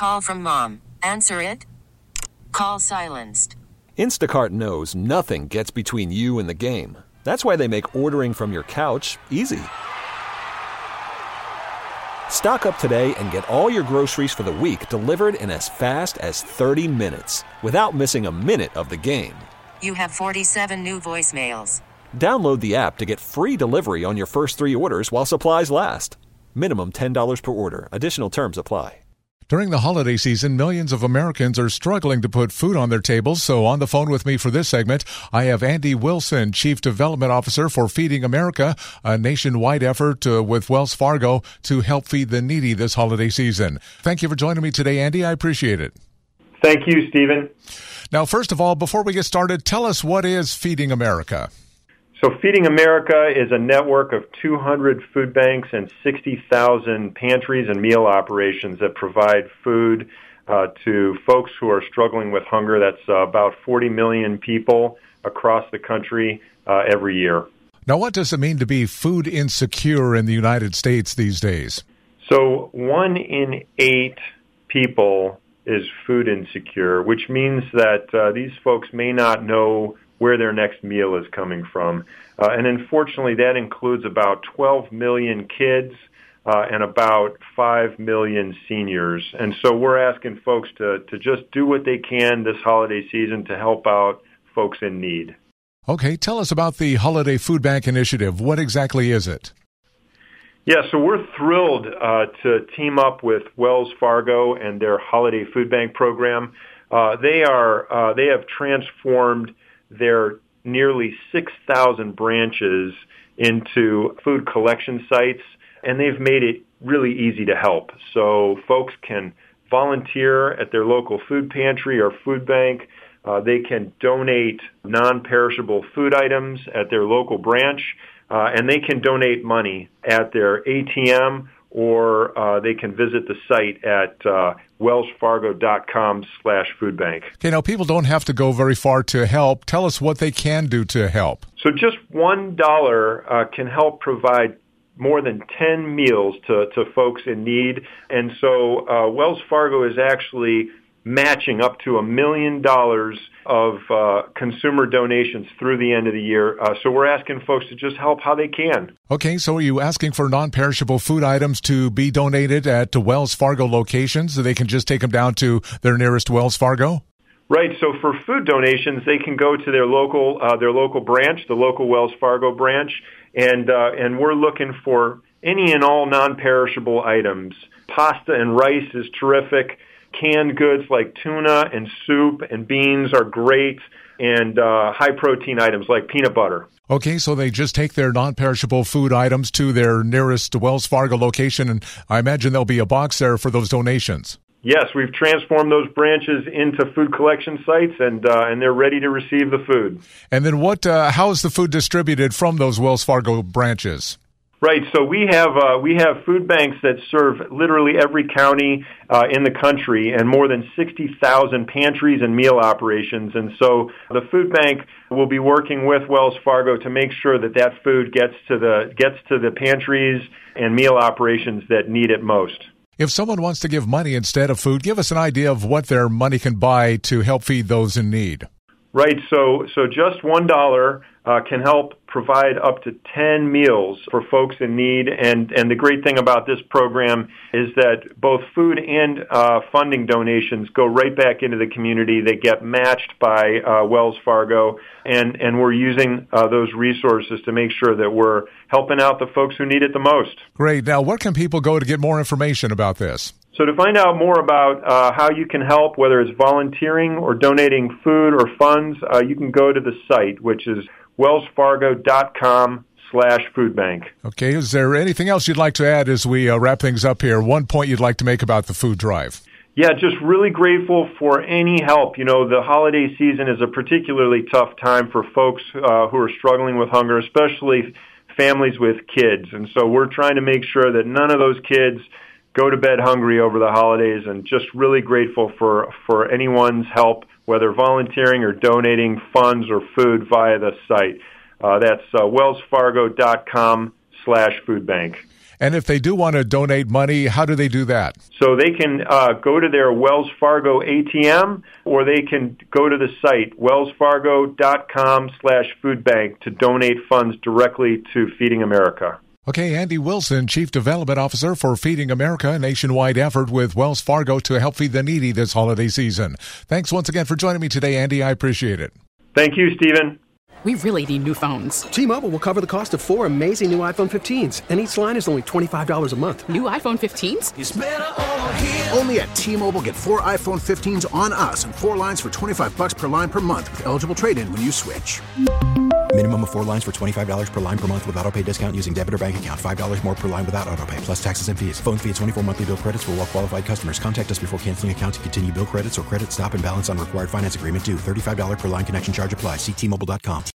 call from mom. Answer it. Call silenced. Instacart knows nothing gets between you and the game. That's why they make ordering from your couch easy. Stock up today and get all your groceries for the week delivered in as fast as 30 minutes without missing a minute of the game. You have 47 new voicemails. Download the app to get free delivery on your first 3 orders while supplies last. Minimum $10 per order. Additional terms apply. During the holiday season, millions of Americans are struggling to put food on their tables. So on the phone with me for this segment, I have Andy Wilson, Chief Development Officer for Feeding America, a nationwide effort with Wells Fargo to help feed the needy this holiday season. Thank you for joining me today, Andy. I appreciate it. Thank you, Stephen. Now, first of all, before we get started, tell us what is Feeding America? So Feeding America is a network of 200 food banks and 60,000 pantries and meal operations that provide food to folks who are struggling with hunger. That's about 40 million people across the country every year. Now, what does it mean to be food insecure in the United States these days? So 1 in 8 people is food insecure, which means that these folks may not know where their next meal is coming from. And unfortunately, that includes about 12 million kids and about 5 million seniors. And so we're asking folks to just do what they can this holiday season to help out folks in need. Okay, tell us about the Holiday Food Bank Initiative. What exactly is it? Yeah, so we're thrilled to team up with Wells Fargo and their Holiday Food Bank program. They have transformed their nearly 6,000 branches into food collection sites, and they've made it really easy to help. So folks can volunteer at their local food pantry or food bank. They can donate non-perishable food items at their local branch, and they can donate money at their ATM, or they can visit the site at wellsfargo.com/foodbank. Okay, now people don't have to go very far to help. Tell us what they can do to help. So just $1 can help provide more than 10 meals to folks in need. And so Wells Fargo is actually matching up to $1 million of consumer donations through the end of the year. So we're asking folks to just help how they can. Okay, so are you asking for non-perishable food items to be donated at Wells Fargo locations so they can just take them down to their nearest Wells Fargo? Right. So for food donations, they can go to their local branch, the local Wells Fargo branch, and we're looking for any and all non-perishable items. Pasta and rice is terrific. Canned goods like tuna and soup and beans are great, and high-protein items like peanut butter. Okay, so they just take their non-perishable food items to their nearest Wells Fargo location, and I imagine there'll be a box there for those donations. Yes, we've transformed those branches into food collection sites, and they're ready to receive the food. And then how is the food distributed from those Wells Fargo branches? Right. So we have food banks that serve literally every county in the country, and more than 60,000 pantries and meal operations. And so the food bank will be working with Wells Fargo to make sure that food gets to the pantries and meal operations that need it most. If someone wants to give money instead of food, give us an idea of what their money can buy to help feed those in need. Right, so just $1 can help provide up to 10 meals for folks in need, and the great thing about this program is that both food and funding donations go right back into the community. They get matched by Wells Fargo, and we're using those resources to make sure that we're helping out the folks who need it the most. Great. Now, where can people go to get more information about this? So to find out more about how you can help, whether it's volunteering or donating food or funds, you can go to the site, which is wellsfargo.com/foodbank. Okay. Is there anything else you'd like to add as we wrap things up here? One point you'd like to make about the food drive? Yeah, just really grateful for any help. You know, the holiday season is a particularly tough time for folks who are struggling with hunger, especially families with kids. And so we're trying to make sure that none of those kids go to bed hungry over the holidays, and just really grateful for anyone's help, whether volunteering or donating funds or food via the site. That's wellsfargo.com/foodbank. And if they do want to donate money, how do they do that? So they can go to their Wells Fargo ATM, or they can go to the site, wellsfargo.com/foodbank, to donate funds directly to Feeding America. Okay, Andy Wilson, Chief Development Officer for Feeding America, a nationwide effort with Wells Fargo to help feed the needy this holiday season. Thanks once again for joining me today, Andy. I appreciate it. Thank you, Stephen. We really need new phones. T-Mobile will cover the cost of 4 amazing new iPhone 15s, and each line is only $25 a month. New iPhone 15s? It's better over here. Only at T-Mobile, get 4 iPhone 15s on us and 4 lines for $25 per line per month with eligible trade-in when you switch. Minimum of 4 lines for $25 per line per month with autopay discount using debit or bank account. $5 more per line without autopay, plus taxes and fees. Phone fee at 24 monthly bill credits for well-qualified customers. Contact us before canceling account to continue bill credits or credit stop and balance on required finance agreement due. $35 per line connection charge applies. See T-Mobile.com.